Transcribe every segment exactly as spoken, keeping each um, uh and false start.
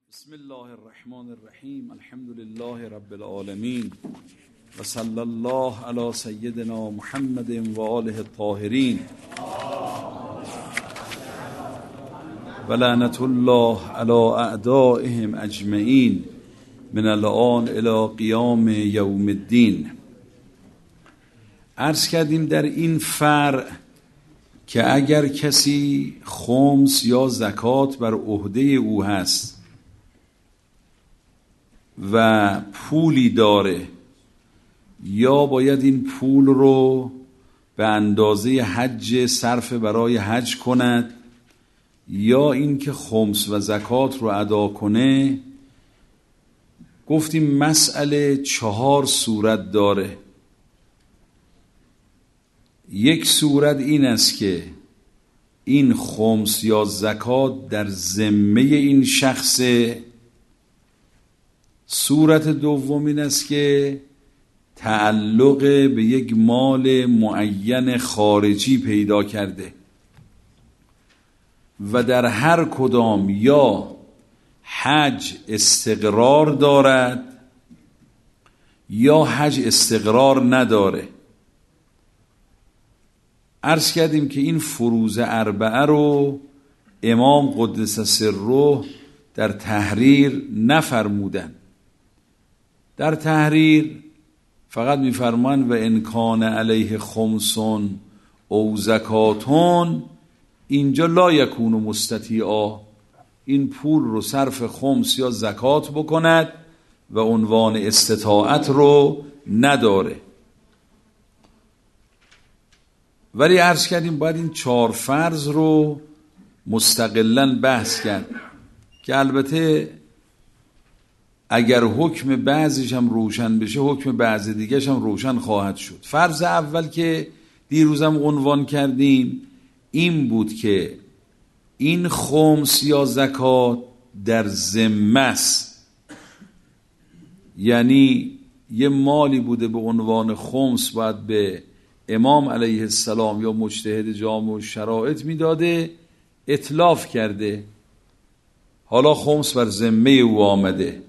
بسم الله الرحمن الرحیم. الحمد لله رب العالمین و صلی الله علی سیدنا محمد و آله الطاهرین و لعنت الله علی اعدائهم اجمعین من الآن الی قیام یوم الدین. عرض کردیم در این فرع که اگر کسی خمس یا زکات بر عهده او هست و پولی داره، یا باید این پول رو به اندازه حج صرف برای حج کند، یا این که خمس و زکات رو ادا کنه، گفتیم مسئله چهار صورت داره. یک صورت این است که این خمس یا زکات در ذمه این شخصه. صورت دوم این است که تعلق به یک مال معین خارجی پیدا کرده و در هر کدام یا حج استقرار دارد یا حج استقرار نداره. عرض کردیم که این فروض اربعه رو امام قدس سره در تحریر نفرمودن. در تحریر فقط میفرمان و ان کان علیه خمسون او زکاتون، اینجا لا یکون مستطیعا، این پول رو صرف خمس یا زکات بکند و عنوان استطاعت رو نداره. ولی عرض کردیم باید این چهار فرض رو مستقلاً بحث کرد که البته اگر حکم بعضیش هم روشن بشه حکم بعض دیگرش هم روشن خواهد شد. فرض اول که دیروزم عنوان کردیم این بود که این خمس یا زکات در ذمه است، یعنی یه مالی بوده به عنوان خمس باید به امام علیه السلام یا مجتهد جامع و شرایط میداده، اتلاف کرده، حالا خمس بر ذمه او آمده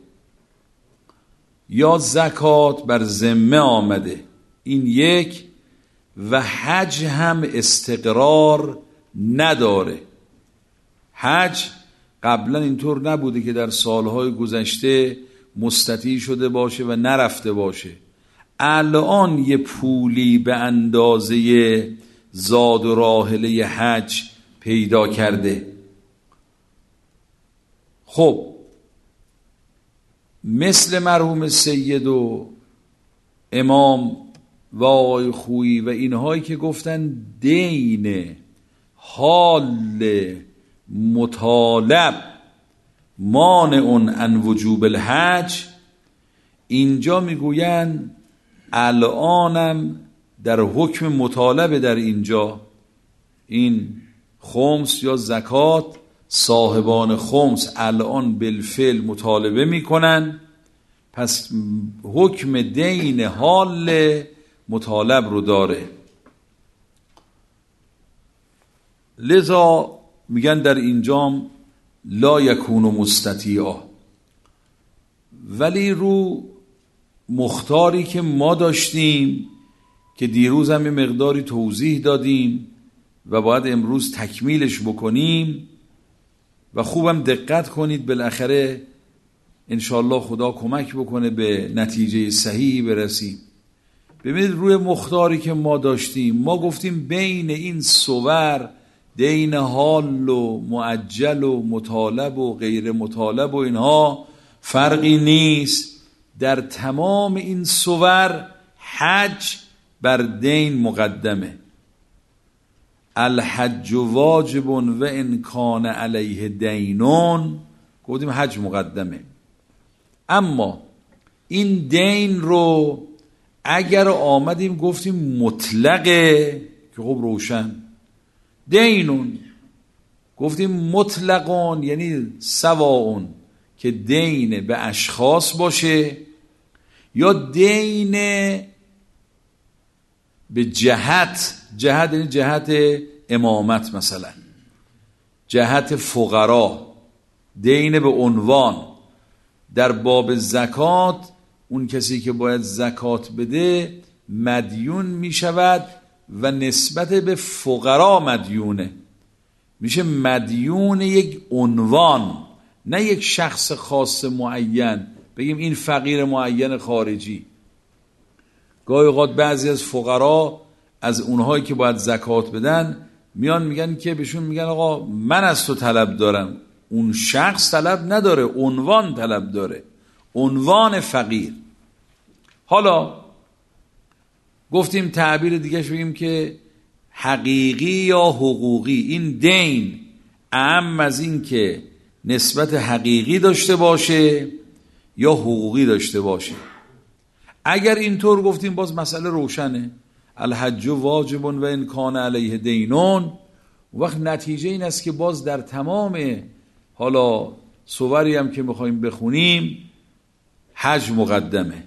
یا زکات بر ذمه آمده. این یک. و حج هم استقرار نداره. حج قبلا اینطور نبوده که در سالهای گذشته مستطیع شده باشه و نرفته باشه. الان یه پولی به اندازه زاد و راحله حج پیدا کرده. خب مثل مرحوم سید و امام و آقای خویی و اینهایی که گفتن دین حال مطالب مانع عن وجوب الحج، اینجا میگوین الانم در حکم مطالبه. در اینجا این خمس یا زکات صاحبان خمس الان بالفعل مطالبه میکنن، پس حکم دین حال مطالب رو داره. لذا میگن در اینجام لا یکون مستطیعا. ولی رو مختاری که ما داشتیم که دیروز هم یه مقداری توضیح دادیم و باید امروز تکمیلش بکنیم و خوبم دقت کنید، بالاخره انشاءالله خدا کمک بکنه به نتیجه صحیحی برسیم. ببینید روی مختاری که ما داشتیم ما گفتیم بین این صور دین حال و معجل و مطالب و غیر مطالب و اینها فرقی نیست. در تمام این صور حج بر دین مقدمه. الحج واجب و ان کان علیه دینون، گفتیم حج مقدمه. اما این دین رو اگر آمدیم گفتیم مطلقه که خب روشن، دینون گفتیم مطلقون یعنی سواون، که دین به اشخاص باشه یا دین به جهت، جهت یعنی جهت امامت، مثلا جهت فقرا، دین به عنوان. در باب زکات اون کسی که باید زکات بده مدیون می شود و نسبت به فقرا مدیونه، میشه مدیون یک عنوان، نه یک شخص خاص معین. بگیم این فقیر معین خارجی. گاهی اوقات بعضی از فقرا از اونهایی که باید زکات بدن میان میگن که بهشون میگن آقا من از تو طلب دارم. اون شخص طلب نداره، عنوان طلب داره، عنوان فقیر. حالا گفتیم تعبیر دیگهش بگیم که حقیقی یا حقوقی. این دین اعم از این که نسبت حقیقی داشته باشه یا حقوقی داشته باشه. اگر اینطور گفتیم باز مسئله روشنه. الحج واجب و ان کان علیه دینون. وقت نتیجه این است که باز در تمام حالا صوری هم که میخوایم بخونیم حج مقدمه.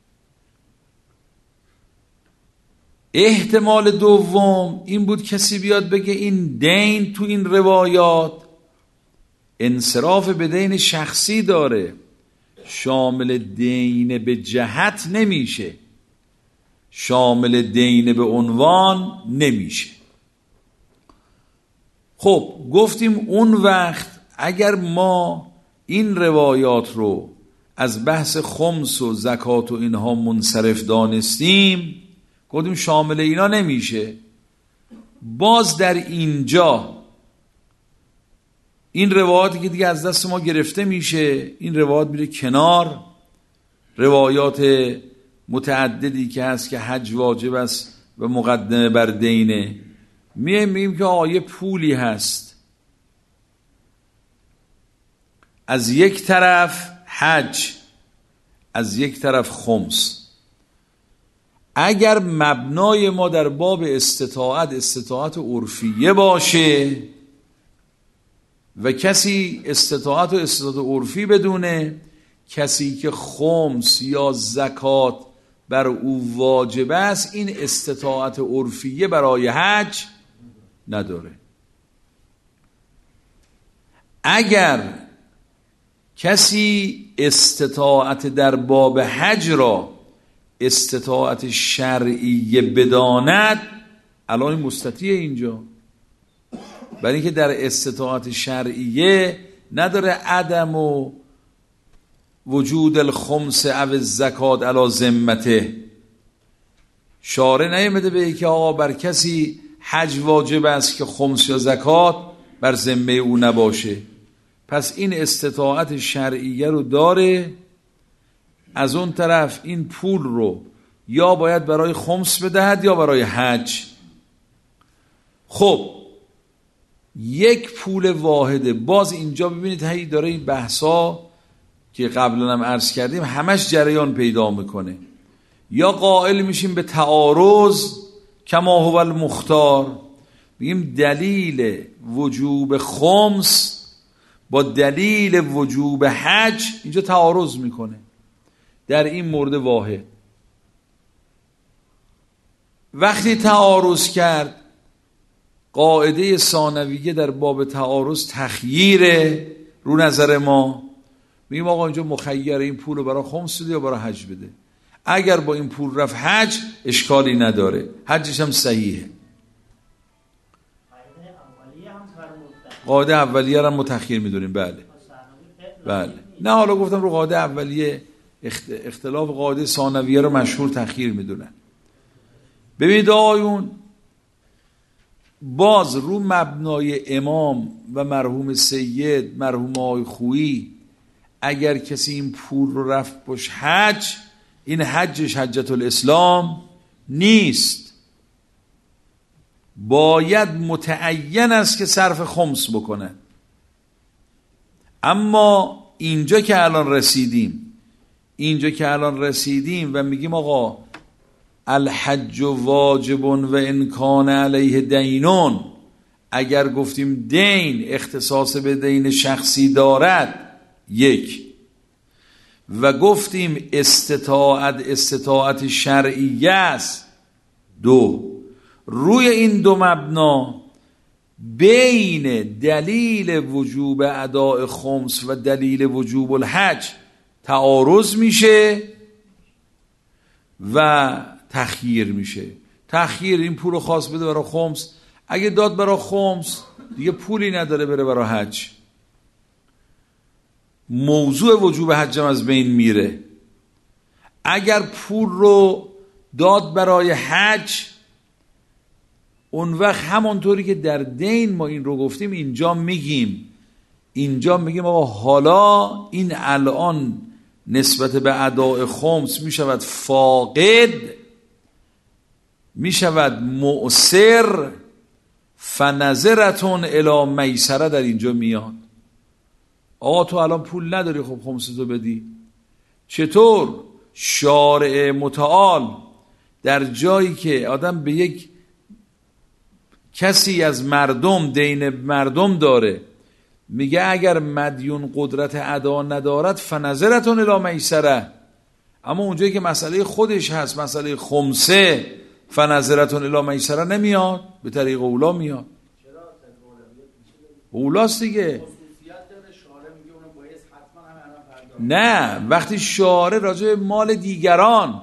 احتمال دوم این بود کسی بیاد بگه این دین تو این روایات انصراف به دین شخصی داره، شامل دین به جهت نمیشه، شامل دین به عنوان نمیشه. خب گفتیم اون وقت اگر ما این روایات رو از بحث خمس و زکات و اینها منصرف دانستیم، گفتیم شامل اینا نمیشه. باز در اینجا این روایاتی که دیگه از دست ما گرفته میشه، این روایات میره کنار. روایات متعددی که هست که حج واجب است و مقدمه بر دینه، میگیم میگیم که آیه پولی هست، از یک طرف حج، از یک طرف خمس. اگر مبنای ما در باب استطاعت استطاعت عرفیه باشه و کسی استطاعت و استطاعت عرفی بدونه، کسی که خمس یا زکات بر او واجب است این استطاعت عرفیه برای حج نداره. اگر کسی استطاعت در باب حج را استطاعت شرعیه بداند، الان مستطیع اینجا، برای اینکه در استطاعت شرعیه نداره عدم و وجود الخمس او الزکات علی ذمته. شارع نیامده به که آقا بر کسی حج واجب است که خمس یا زکات بر ذمه او نباشه. پس این استطاعت شرعیه رو داره. از اون طرف این پول رو یا باید برای خمس بدهد یا برای حج. خب یک پول واحده. باز اینجا ببینید هی داره این بحثا که قبلا هم عرض کردیم همش جریان پیدا میکنه. یا قائل میشیم به تعارض کما هو المختار، بگیم دلیل وجوب خمس با دلیل وجوب حج اینجا تعارض میکنه در این مورد واحد. وقتی تعارض کرد، قاعده ثانویه در باب تعارض تخییره رو نظر ما. میگیم آقا اینجا مخیر این پول رو برای خمس بده یا برای حج بده. اگر با این پول رفت حج اشکالی نداره، حجش هم صحیحه. قاعده اولیه رو متأخر میدونیم. بله بله. نه حالا گفتم رو قاعده اولیه اختلاف قاعده ثانویه رو مشهور تأخیر میدونن. ببینید آیون باز رو مبنای امام و مرحوم سید مرحوم آقای خویی، اگر کسی این پول رو رفت باش حج، این حجش حجت الاسلام نیست، باید متعین است که صرف خمس بکنه. اما اینجا که الان رسیدیم اینجا که الان رسیدیم و میگیم آقا الحج واجب و ان کان علیه دینون، اگر گفتیم دین اختصاص به دین شخصی دارد یک، و گفتیم استطاعت استطاعت شرعیه است دو، روی این دو مبنا بین دلیل وجوب اداء خمس و دلیل وجوب الحج تعارض میشه و تخییر میشه. تخییر این پول رو خواست بده برای خمس، اگه داد برای خمس دیگه پولی نداره بره برای حج، موضوع وجوب حج هم از بین میره. اگر پول رو داد برای حج، اون وقت همونطوری که در دین ما این رو گفتیم اینجا میگیم اینجا میگیم آقا حالا این الان نسبت به اداء خمس میشود فاقد، میشود مؤثر، فنظرتون الی میسره در اینجا میاد. آقا تو الان پول نداری، خب خمستو بدی. چطور شارع متعال در جایی که آدم به یک کسی از مردم دین مردم داره میگه اگر مدیون قدرت ادا ندارد فنظرتون الی میسره، اما اونجایی که مسئله خودش هست، مسئله خمسه، فنظرتون الی میسره نمیاد، به طریق اولا میاد. اولاست دیگه. نه، وقتی شارع راجع مال دیگران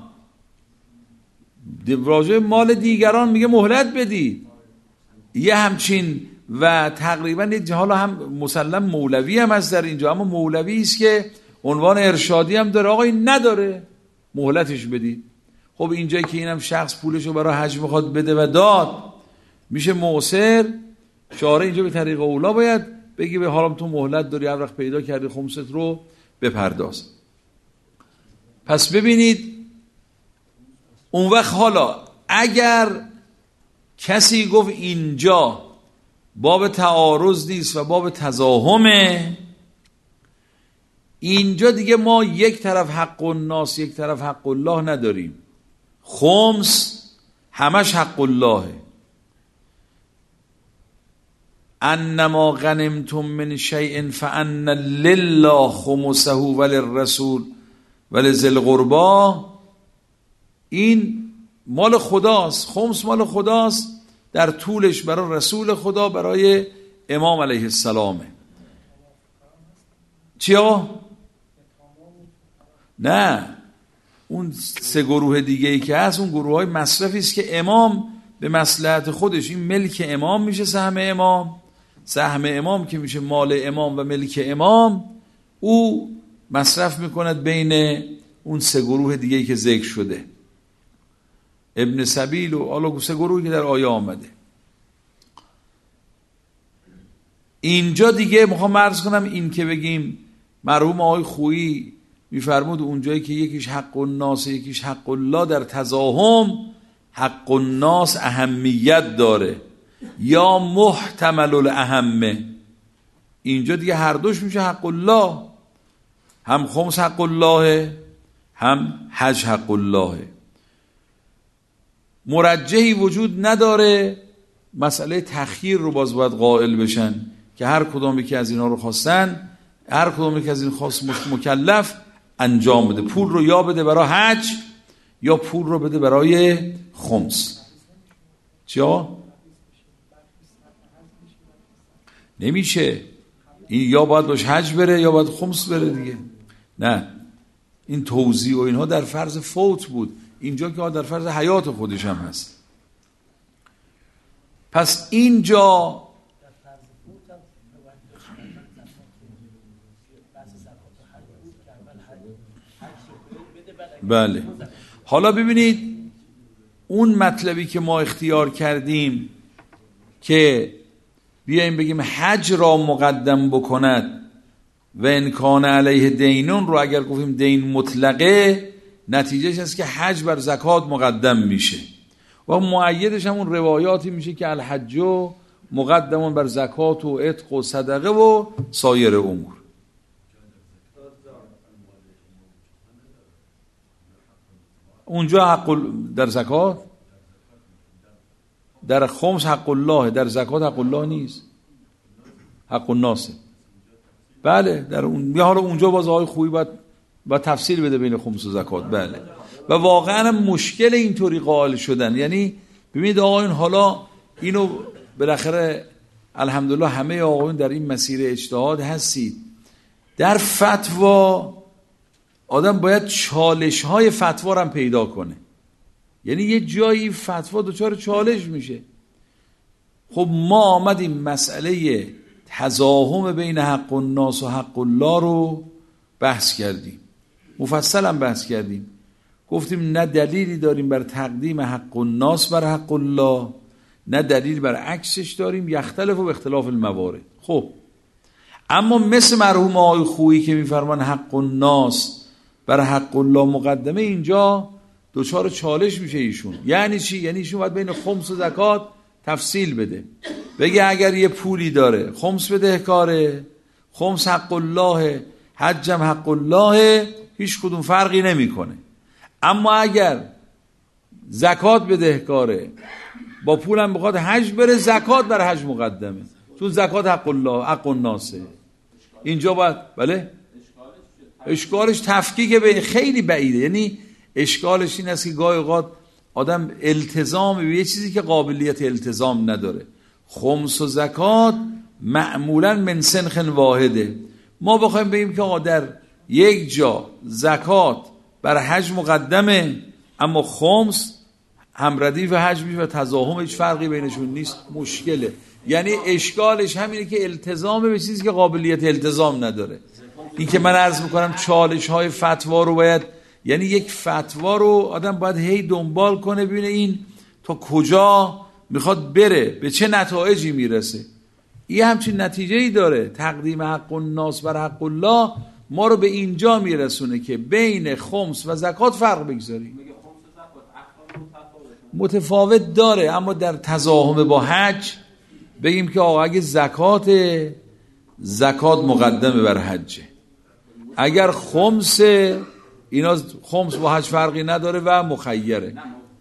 راجع مال دیگران میگه مهلت بدید، یه همچین و تقریبا یه حالا هم مسلم مولوی هم هست در اینجا، اما مولوی است که عنوان ارشادی هم داره، آقا این نداره مهلتش بدید. خب اینجایی که اینم شخص پولشو برای حج میخواد بده و داد میشه معسر، شارع اینجا به طریق اولا باید بگی به حالا تو مهلت داری، هر وقت پیدا کردی خمست رو بپرداز. پس ببینید اون وقت حالا اگر کسی گفت اینجا باب تعارض نیست و باب تزاحمه، اینجا دیگه ما یک طرف حق الناس یک طرف حق الله نداریم. خمس همش حق اللهه. انما غنمتم من شیء فان لله خمسه وللرسول ولذی القربى، این مال خداست، خمس مال خداست، در طولش برای رسول خدا، برای امام علیه السلامه. چیا؟ نه، اون سه گروه دیگه ای که هست اون گروه های مصرفی است که امام به مصلحت خودش، این ملک امام میشه سهم امام، سهم امام که میشه مال امام و ملک امام، او مصرف میکند بین اون سه گروه دیگه ای که ذکر شده، ابن سبیل و آلا سه گروهی که در آیه آمده. اینجا دیگه میخوام عرض کنم این که بگیم مرحوم آقای خویی میفرمود اونجایی که یکیش حق الناس یکیش حق الله، در تزاحم حق الناس اهمیت داره یا محتمل الاهمه، اینجا دیگه هر دوش میشه حق الله، هم خمس حق الله هم حج حق الله. مرجحی وجود نداره، مسئله تخییر رو باز باید قائل بشن که هر کدام که از اینا رو خواستن، هر کدام که از این خواست مکلف انجام بده، پول رو یا بده برای حج یا پول رو بده برای خمس. چیا؟ نمیشه، این یا باید باش حج بره یا باید خمس بره دیگه. نه، این توزیع و اینها در فرض فوت بود، اینجا که در فرض حیات خودش هم هست. پس اینجا بله. حالا ببینید اون مطلبی که ما اختیار کردیم که بیاییم بگیم حج را مقدم بکند و انکان علیه دینون رو اگر گفتیم دین مطلقه، نتیجهش هست که حج بر زکات مقدم میشه و مؤیدش همون روایاتی میشه که الحج مقدمون بر زکات و عتق و صدقه و سایر امور. اونجا حق در زکات، در خمس حق الله، در زکات حق الله نیست، حق الناسه. بله در اون حالا اونجا باز آقای خوبی باید با تفصیل بده بین خمس و زکات. بله و واقعا مشکل اینطوری قائل شدن، یعنی ببینید آقایون حالا اینو بالاخره الحمدلله همه آقایون در این مسیر اجتهاد هستید، در فتوا آدم باید چالش های فتوا رو هم پیدا کنه. یعنی یه جایی فتوا دچار چالش میشه. خب ما آمدیم مسئله تزاحم بین حق الناس و حق الله رو بحث کردیم، مفصل هم بحث کردیم. گفتیم نه دلیلی داریم بر تقدیم حق الناس بر حق الله، نه دلیل بر عکسش داریم، یختلف و اختلاف الموارد. خب اما مثل مرحوم آقای خویی که میفرمان حق الناس بر حق الله مقدمه، اینجا دوچار چالش میشه ایشون. یعنی چی؟ یعنی ایشون باید بین خمس و زکات تفصیل بده، بگه اگر یه پولی داره خمس بدهکاره، خمس حق الله، حجم حق الله، هیچ کدوم فرقی نمیکنه. اما اگر زکات بدهکاره، با پولم بخواد حج بره، زکات بر حج مقدمه، چون زکات حق الله حق الناسه. اینجا باید بله اشکالش تفکیک به خیلی بعیده. یعنی اشکالش این است که گاهی اوقات آدم التزام به یه چیزی که قابلیت التزام نداره. خمس و زکات معمولا من سنخ واحده. ما بخوایم بگیم که آقا در یک جا زکات بر حج مقدمه اما خمس هم ردیف حج میشه و تزاحم هیچ فرقی بینشون نیست، مشکله. یعنی اشکالش همینه که التزام به چیزی که قابلیت التزام نداره. این که من عرض میکنم چالش های فتوا رو باید، یعنی یک فتوا رو آدم باید هی دنبال کنه ببینه این تا کجا میخواد بره، به چه نتایجی میرسه. این همچین نتیجه‌ای داره. تقدیم حق الناس بر حق الله ما رو به اینجا میرسونه که بین خمس و زکات فرق بگذاریم. متفاوت داره، اما در تزاحم با حج بگیم که آقا اگه زکات زکات مقدمه بر حجه، اگر خمس اینا خمس با حج فرقی نداره و مخیره.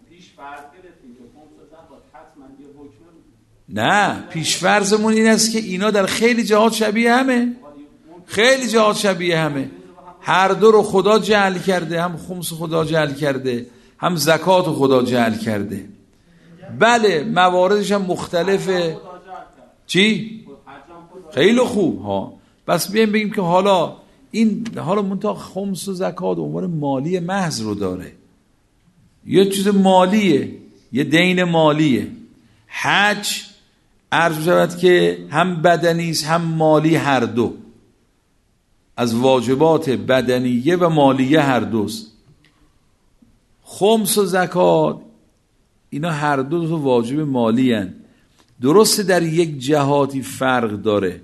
نه پیش فرضمون این است که اینا در خیلی جهات شبیه همه، خیلی جهات شبیه همه. هر دو رو خدا جعل کرده، هم خمس خدا جعل کرده، هم زکات خدا جعل کرده. بله مواردش هم مختلفه. چی؟ خیلی خوب ها. بس بیایم بگیم که حالا این حالا منتها خمس و زکات عنوان مالی محض رو داره، یه چیز مالیه، یه دین مالیه. حج عرض شود که هم بدنی است هم مالی، هر دو از واجبات بدنیه و مالیه هر دوست. خمس و زکات اینا هر دو تو واجب مالی هن. درسته در یک جهاتی فرق داره،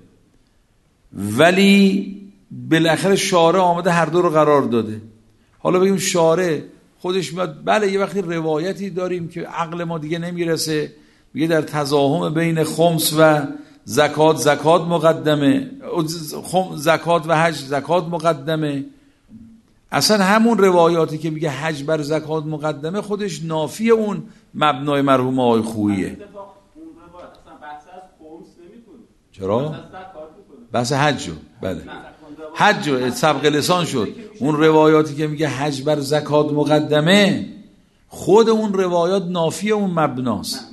ولی بالاخره شارع آمده هر دو رو قرار داده. حالا بگیم شارع خودش میاد، بله یه وقتی روایتی داریم که عقل ما دیگه نمیرسه، میگه در تزاحم بین خمس و زکات زکات مقدمه، زکات و حج زکات مقدمه. اصلا همون روایاتی که میگه حج بر زکات مقدمه خودش نافی اون مبنای مرحوم آقای خوییه. چرا؟ بحث حج بله حج سبق لسان شد. اون روایاتی که میگه حج بر زکات مقدمه خود اون روایات نافی اون مبناست.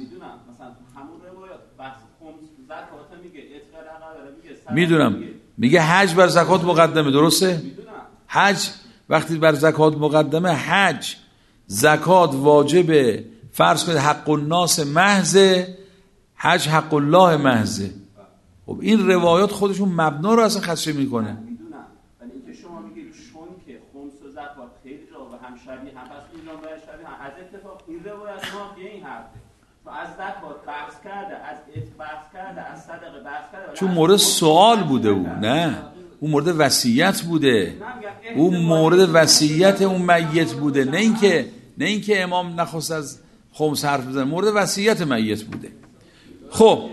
میدونم میگه حج بر زکات مقدمه، درسته؟ حج وقتی بر زکات مقدمه، حج زکات واجب فرض کنید حق الناس محض، حج حق الله محض. خب این روایات خودشون مبنا رو اصلا خدشه میکنه. میدونم ولی اینکه شما میگید چون که خمس و زکات خیلی جا و هم شبیه هم پس اینا باید شبیه هم، از اتفاق این روایت ما یه این حرفه تو از زکات بحث کرده، از ات بحث کرده، از صدقه بحث کرده، چون مورد سوال بوده او، نه اون مورد وصیت بوده، اون مورد وصیت اون میت بوده، نه اینکه نه اینکه امام نخواست از خمس حرف بزنه، مورد وصیت میت بوده. خب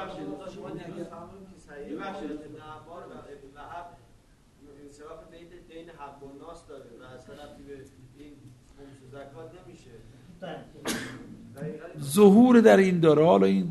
ظهور در این داره. حالا این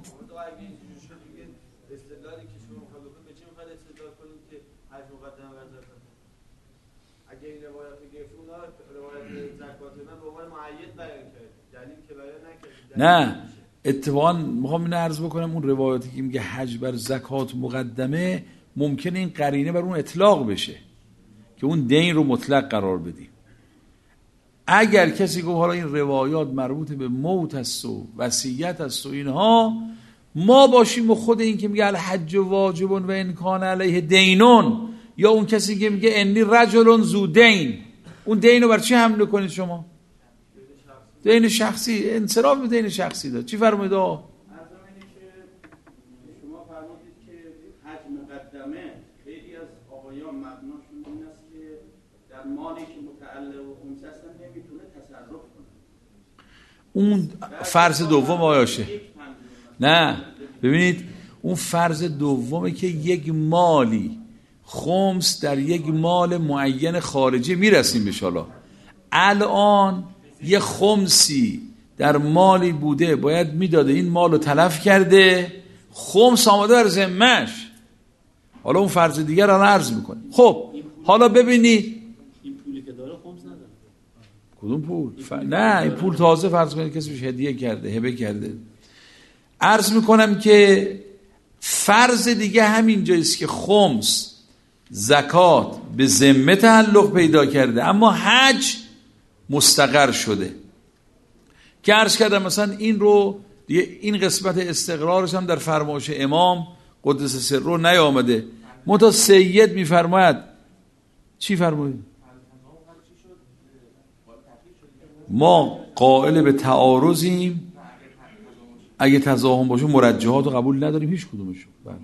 نه اتفاقا میخوام اینو عرض بکنم، اون روایاتی که میگه حج بر زکات مقدمه ممکنه این قرینه بر اون اطلاق بشه، که اون دین رو مطلق قرار بدیم. اگر کسی گفت حالا این روایات مربوط به موت است و وصیت است و اینها، ما باشیم و خود این که میگه الحج واجب و ان کان علیه دینون، یا اون کسی که میگه انی رجل ذو دین، اون دین رو بر چی حمل کنید شما؟ دین شخصی، انصراف به دین شخصی داد. چی فرمودید آقا؟ شما فرمودید که حج مقدمه، خیلی از آقایان مبناشون این است که در مالی که متعلق به خمس هستن نمیتونه تصرف کنه. اون فرض دوم آیاشه. نه ببینید اون فرض دومه که یک مالی خمس در یک مال معین خارجی، میرسیم بهش. حالا الان یه خمسی در مالی بوده باید میداده، این مالو تلف کرده، خمس آماده بر ذمه‌اش، حالا اون فرض دیگر الان عرض میکنه. خب حالا ببینید این پولی که داره خمس نداره. کدوم پول؟ ف... نه این پول تازه فرض کنید کسی بهش هدیه کرده، هبه کرده. عرض میکنم که فرض دیگه همین جاییست که خمس زکات به ذمه تعلق پیدا کرده، اما حج مستقر شده. که عرض کردم مثلا این رو این قسمت استقرارش هم در فرمایش امام قدس سره نیامده. منتها سید میفرماید، چی فرمایید؟ ما قائل به تعارضیم، اگه تضاهم باشه مرجحات رو قبول نداریم هیچ کدومشو. بله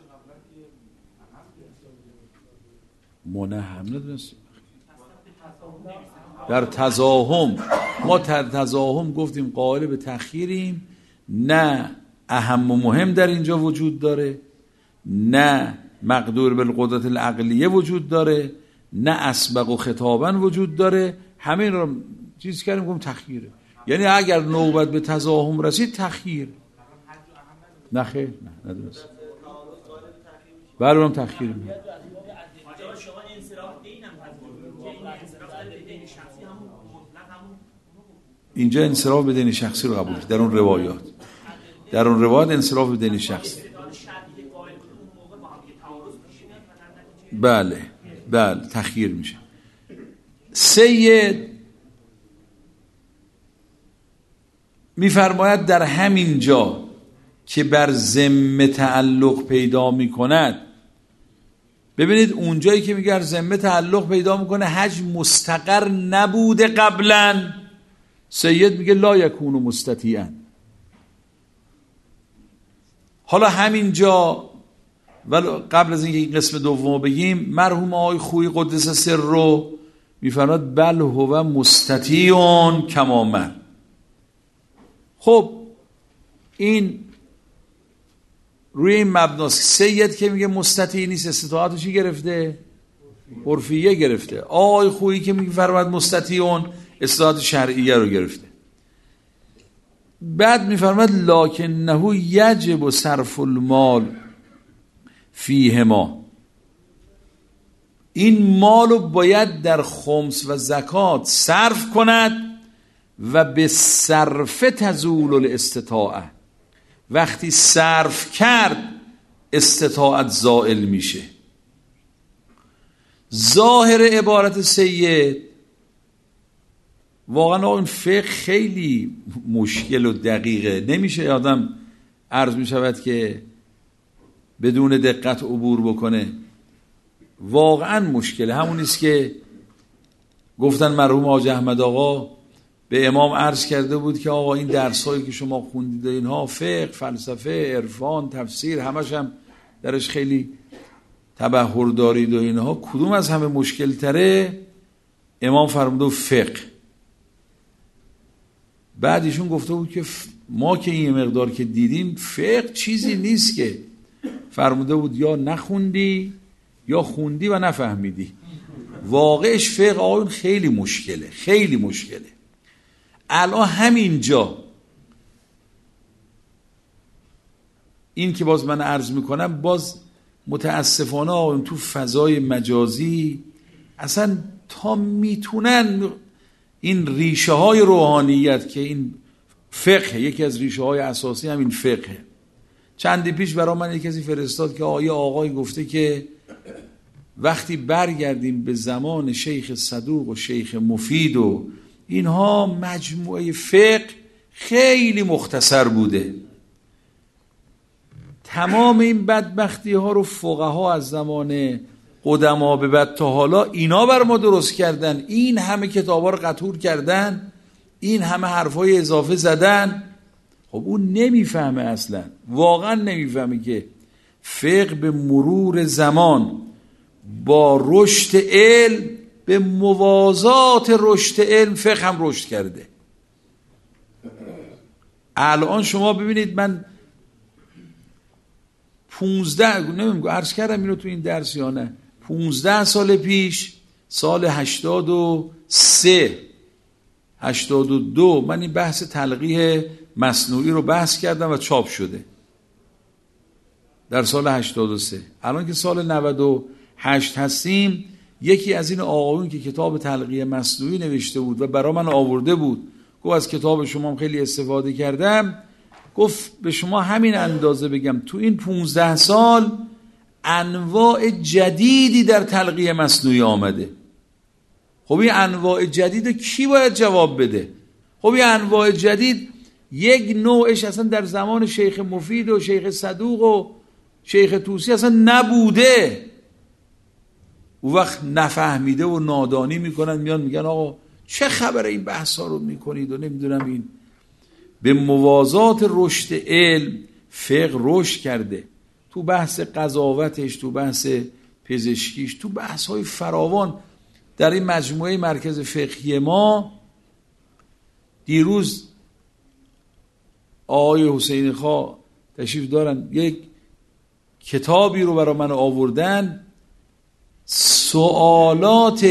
ما نه هم ندونستیم در تضاهم، ما در تضاهم گفتیم قائل به تأخیریم، نه اهم و مهم در اینجا وجود داره، نه مقدور بالقدرت العقلیه وجود داره، نه اسبق و خطابا وجود داره. همه این رو چیز کردیم گفتیم تأخیره. یعنی اگر نوبت به تضاهم رسید تأخیر. نه خیر، نه ندونست. بله اونم تأخیر میاد. اینجا انصراف به دین شخصی رو قبول کرد در اون روایات، در اون روایات انصراف به دین شخصی. بله بله تأخیر میشه. سید میفرماید در همین جا که بر ذمه تعلق پیدا میکند، ببینید اونجایی که میگه ذمه تعلق پیدا میکنه حج مستقر نبوده قبلا، سید میگه لا یکون مستطیعا. حالا همینجا ولی قبل از اینکه این قسم دومو بگیم، مرحوم آقای خویی قدس سر رو میفرماد بل هو مستطیعون کما مر. خب این روی این مبناست. سید که میگه مستطیع نیست، استطاعتو چی گرفته؟ عرفیه گرفته. آقای خویی که میفرماد مستطیعون، استطاعت شرعیه رو گرفته. بعد میفرماد لکنه یجب صرف المال فیهما، این مالو باید در خمس و زکات صرف کند و به صرف تزول الاستطاعه، وقتی صرف کرد استطاعت زائل میشه. ظاهر عبارت سید واقعا این فقه خیلی مشکل و دقیقه، نمیشه آدم عرض میشود که بدون دقت عبور بکنه، واقعا مشکله. همونیست که گفتن مرحوم حاج احمد آقا به امام عرض کرده بود که آقا این درسایی که شما خوندید اینها فقه، فلسفه، عرفان، تفسیر، همش هم درش خیلی تبحر دارید و اینها، کدوم از همه مشکل تره؟ امام فرموده فقه. بعد ایشون گفته بود که ما که این مقدار که دیدیم فقه چیزی نیست که، فرموده بود یا نخوندی یا خوندی و نفهمیدی. واقعش فقه آقایون خیلی مشکله، خیلی مشکله. الان همینجا این که باز من عرض میکنم، باز متاسفانه آقایون تو فضای مجازی اصلا تا میتونن این ریشه های روحانیت که این فقه، یکی از ریشه های اساسی همین فقه. چندی پیش برای من یک کسی فرستاد که آقای آقای گفته که وقتی برگردیم به زمان شیخ صدوق و شیخ مفید و اینها، مجموعه فقه خیلی مختصر بوده. تمام این بدبختی ها رو فقها از زمان قدما به بعد تا حالا اینا بر ما درست کردن. این همه کتاب ها رو قطور کردن، این همه حرفای اضافه زدن. خب اون نمیفهمه، اصلا واقعا نمیفهمه که فقه به مرور زمان با رشد علم، به موازات رشد علم، فقه هم رشد کرده. الان شما ببینید، من پونزده نمیگم عرض کردم اینو تو این درس یا نه، پونزده سال پیش، سال هشتاد و سه هشتاد و دو، من این بحث تلقیح مصنوعی رو بحث کردم و چاپ شده در سال هشتاد و سه. الان که سال نود و هشت هستیم، یکی از این آقایون که کتاب تلقیح مصنوعی نوشته بود و برای من آورده بود، گفت از کتاب شما هم خیلی استفاده کردم، گفت به شما همین اندازه بگم تو این پونزده سال انواع جدیدی در تلقیح مصنوعی آمده. خب این انواع جدید کی باید جواب بده؟ خب این انواع جدید یک نوعش اصلا در زمان شیخ مفید و شیخ صدوق و شیخ طوسی اصلا نبوده. او وقت نفهمیده و نادانی میکنن، میان میگن آقا چه خبره این بحث ها رو میکنید و نمیدونم. این به موازات رشد علم فقه رشد کرده، تو بحث قضاوتش، تو بحث پزشکیش، تو بحث های فراوان. در این مجموعه مرکز فقهی ما دیروز آقای حسین خا تشریف دارن، یک کتابی رو برای من آوردن، سوالات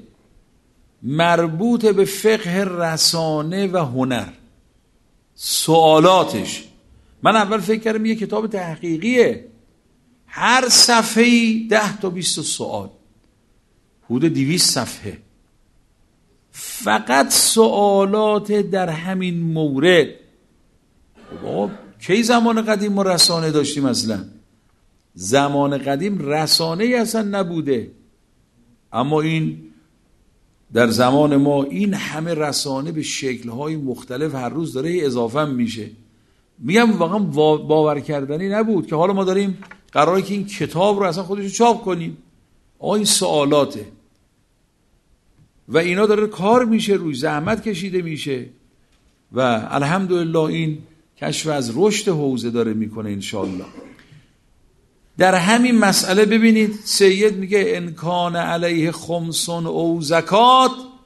مربوط به فقه رسانه و هنر. سوالاتش، من اول فکر کردم یه کتاب تحقیقیه، هر صفحه‌ای ده تا بیست سوال، حدود دویست صفحه، فقط سوالات در همین مورد. خب کی زمان قدیم ما رسانه داشتیم؟ اصلا زمان قدیم رسانه اصلا نبوده، اما این در زمان ما این همه رسانه به شکل‌های مختلف هر روز داره اضافه میشه. میگم واقعا باور کردنی نبود که حالا ما داریم قراره که این کتاب رو اصلا خودش رو چاپ کنیم. آقا این سوالاته و اینا داره کار میشه، روی زحمت کشیده میشه و الحمدلله این کشف از رشد حوزه داره میکنه انشالله. در همین مسئله ببینید سید میگه انکان علیه خمسون او زکات،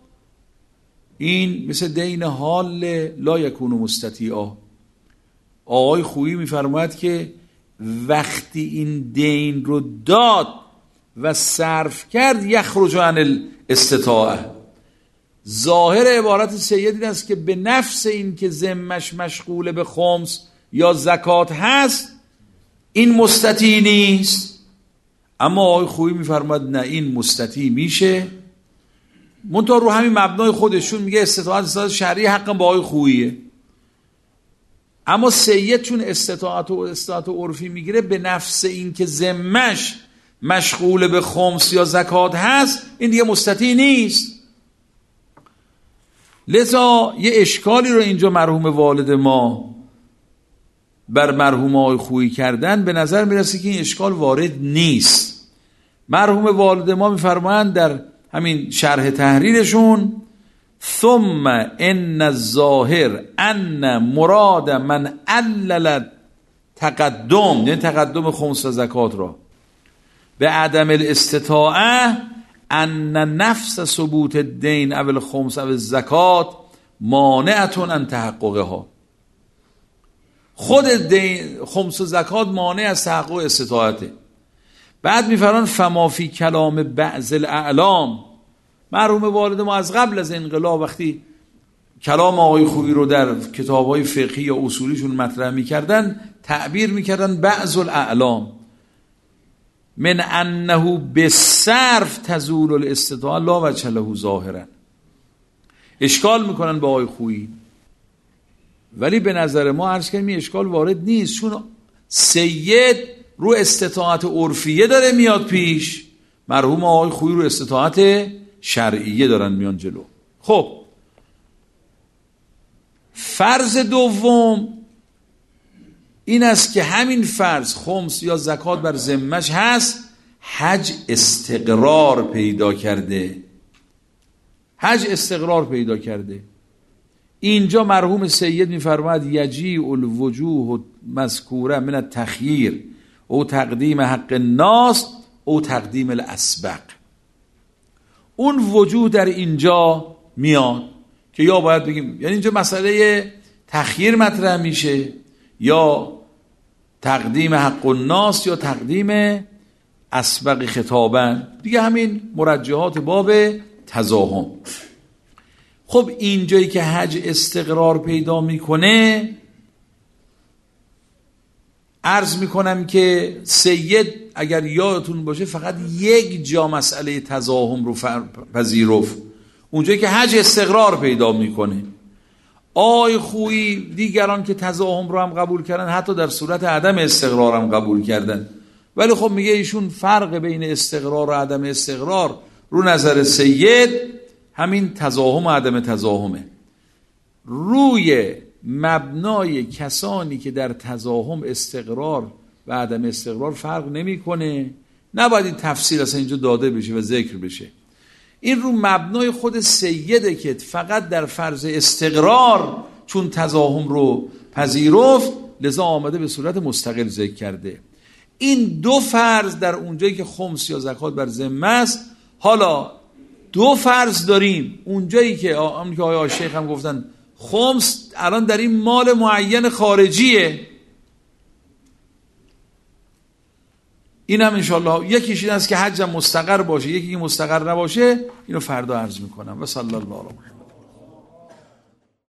این مثل دین حال لا یکون مستطیعا. آقای خویی میفرماید که وقتی این دین رو داد و صرف کرد یخرج عن الاستطاعه. ظاهر عبارت سید این است که به نفس این که ذمش مشغول به خمس یا زکات هست این مستطیع نیست. اما آقای خویی میفرماید نه، این مستطیع میشه. منتها رو همین مبنای خودشون میگه استطاعت استطاعت شرعی حقا با آقای خوییه. اما سید چون استطاعت و استطاعت عرفی میگیره، به نفس این که ذمش مشغول به خمس یا زکات هست این دیگه مستطیع نیست. لذا یه اشکالی رو اینجا مرحوم والد ما بر مرحوم آقای خویی کردن، به نظر میرسه که این اشکال وارد نیست. مرحوم والد ما میفرمایند در همین شرح تحریرشون ثم ان الظاهر ان مراد من علل تقدم، یعنی تقدم خمس و زکات را به عدم الاستطاعه، ان نفس ثبوت الدین او الخمس او الزکات مانعتون ان تحققها. خود دین خمس و زکات مانع از تحقق استطاعته. بعد میفرمان فما فی کلام بعض الاعلام. مرحوم والد ما از قبل از انقلاب وقتی کلام آقای خویی رو در کتاب‌های فقهی یا اصولیشون مطرح می‌کردن، تعبیر می‌کردن بعض الاعلام من انه بصرف تزول الاستطاعه لا وجه له ظاهرا. اشکال میکنن با آقای خویی، ولی به نظر ما عرض کردیم این اشکال وارد نیست، چون سید رو استطاعت عرفیه داره میاد پیش مرحوم آقای خویی رو استطاعت شرعیه دارن میان جلو. خب فرض دوم این است که همین فرض خمس یا زکات بر ذمه‌اش هست، حج استقرار پیدا کرده، حج استقرار پیدا کرده. اینجا مرحوم سید میفرماید یجیء الوجوه مذکوره من التخییر او تقدیم حق الناس او تقدیم الاسبق. اون وجوه در اینجا میاد که یا باید بگیم، یعنی اینجا مسئله تخییر مطرح میشه یا تقدیم حق الناس یا تقدیم اسبق خطابا دیگه، همین مرجحات باب تزاحم. خب اینجایی که حج استقرار پیدا میکنه، عرض میکنم که سید اگر یادتون باشه فقط یک جا مسئله تزاحم رو پذیرفت، اونجایی که حج استقرار پیدا میکنه. آی خویی دیگران که تزاحم رو هم قبول کردن حتی در صورت عدم استقرار هم قبول کردن، ولی خب میگه ایشون فرق بین استقرار و عدم استقرار رو نظر سید همین تزاحم و عدم تزاحمه. روی مبنای کسانی که در تزاحم استقرار و عدم استقرار فرق نمیکنه، نباید این تفسیر اصلا اینجا داده بشه و ذکر بشه. این رو مبنای خود سیده که فقط در فرض استقرار چون تزاحم رو پذیرفت لذا آمده به صورت مستقل ذکر کرده. این دو فرض در اونجایی که خمس یا زکات بر ذمه است. حالا دو فرض داریم اونجایی که آمون که آقای شیخ هم گفتن خمس الان در این مال معین خارجیه، این هم انشاءالله یکیش این است که حج مستقر باشه، یکی که مستقر نباشه، اینو فردا عرض میکنم. و صلی الله علیه و